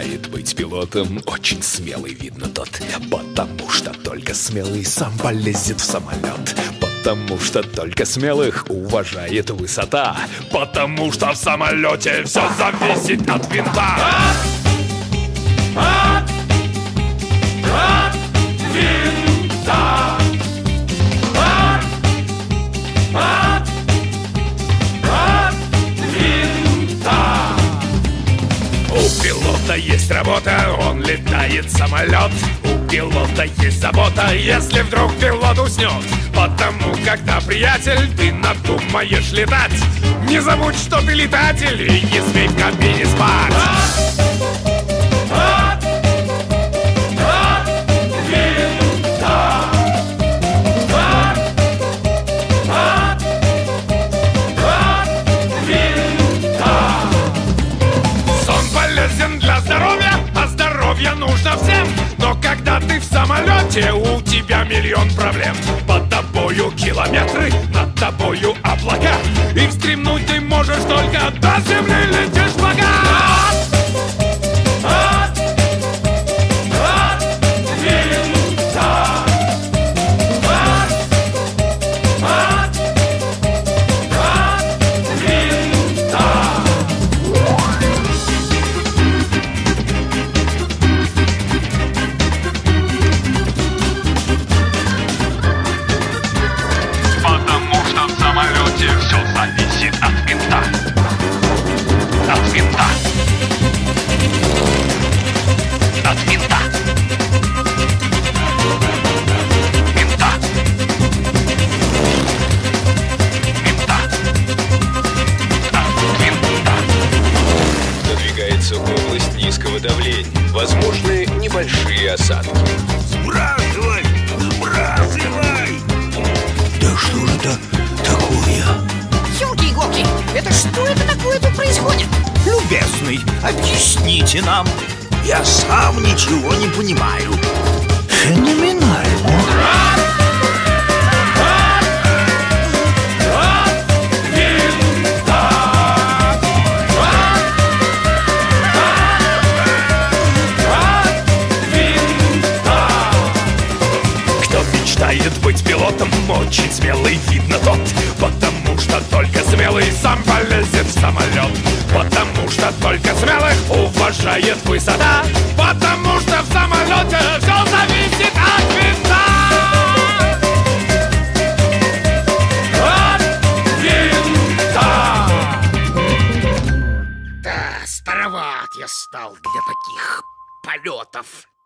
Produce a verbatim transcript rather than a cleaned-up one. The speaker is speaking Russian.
мечтает быть пилотом, очень смелый, видно тот. Потому что только смелый сам полезет в самолет. Потому что только смелых уважает высота. Потому что в самолете все зависит от винта. От, от, от винта. От, от, от винта. У пилота есть работа, он летает самолет. У пилота есть забота, если вдруг пилот уснет. Потому, когда, приятель, ты надумаешь летать, не забудь, что ты летатель, и не смей в кабине спать. От, от, от винта. От, от, от винта. Сон полезен для здоровья, а здоровье нужно всем. Но когда ты в самолете, у тебя миллион проблем. Под тобою километры, над тобою облака, и встремнуть ты можешь только до земли, летишь пока. От, от, от винта. От, от, от винта. Все зависит от винта. От винта. От винта. Винта. Винта. От винта. Надвигается область низкого давления. Возможны небольшие осадки. Сбрасывай! Сбрасывай! Да что же это такое? Ёлки-иголки, это что это такое тут происходит? Любезный, объясните нам. Я сам ничего не понимаю. Феноменально. Кто мечтает быть пилотом, очень смелый, видно тот. Потому что только смелый сам полезет в самолет. Потому что только смелых уважает высота. Потому что в самолете все зависит от винта. От винта. Да, староват я стал для таких полетов.